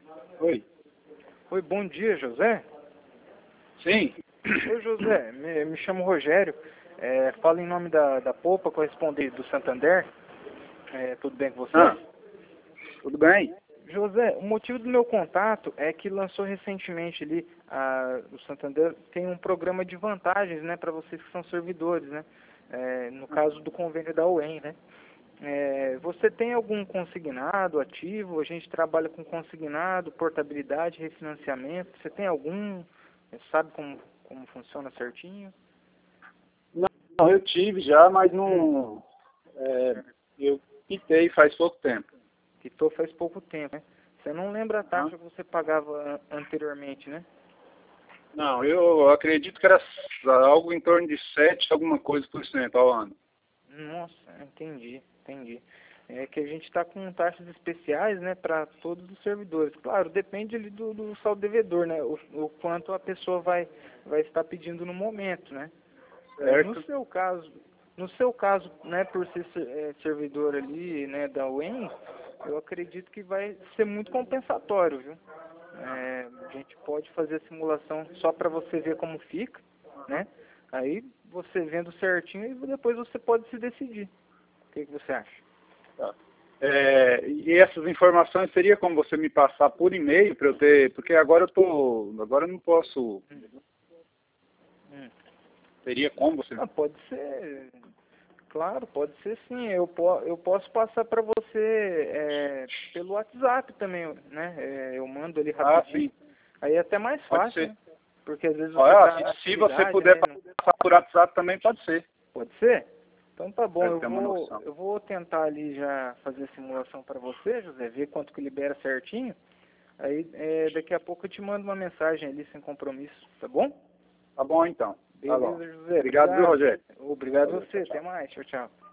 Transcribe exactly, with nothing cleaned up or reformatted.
Oi. Oi, bom dia, José. Sim. Oi, José, me, me chamo Rogério, é, falo em nome da, da Popa, correspondente do Santander. É, tudo bem com você? Ah, tudo bem? José, o motivo do meu contato é que lançou recentemente ali, a, o Santander tem um programa de vantagens, né, para vocês que são servidores, né, é, no caso do convênio da U E M, né. É, você tem algum consignado ativo? A gente trabalha com consignado, portabilidade, refinanciamento. Você tem algum? Sabe como, como funciona certinho? Não, eu tive já, mas não... É, eu quitei faz pouco tempo. Quitou faz pouco tempo, né? Você não lembra a taxa Ah. que você pagava an- anteriormente, né? Não, eu acredito que era algo em torno de sete alguma coisa por cento ao ano. Nossa, entendi, entendi. É que a gente está com taxas especiais, né, para todos os servidores. Claro, depende ali do, do saldo devedor, né, o, o quanto a pessoa vai, vai estar pedindo no momento, né. É, no Certo? seu caso, no seu caso, né, por ser ser- é, servidor ali, né, da U E M, eu acredito que vai ser muito compensatório, viu? É, a gente pode fazer a simulação só para você ver como fica, né? Aí você vendo certinho e depois você pode se decidir. O que, que você acha? Tá. É, e essas informações seria como você me passar por e-mail para eu ter... Porque agora eu tô... Agora eu não posso... Hum. Seria como você... Ah, pode ser, claro, pode ser sim. Eu, po eu posso passar para você é, pelo WhatsApp também, né? É, eu mando ali Ah, rapidinho. sim. Aí é até mais Pode fácil, ser. né? Porque às vezes você Olha, está na se, se você atividade, puder né? Não... passar por WhatsApp também pode ser. Pode ser? Então tá bom, Para eu ter uma vou, noção. eu vou tentar ali já fazer a simulação para você, José, ver quanto que libera certinho. Aí é, daqui a pouco eu te mando uma mensagem ali sem compromisso, tá bom? Tá bom então. Tá bom. Beleza, José, Obrigado, viu, obrigado. Rogério? Obrigado Valeu, você, tchau, tchau. até mais, tchau, tchau.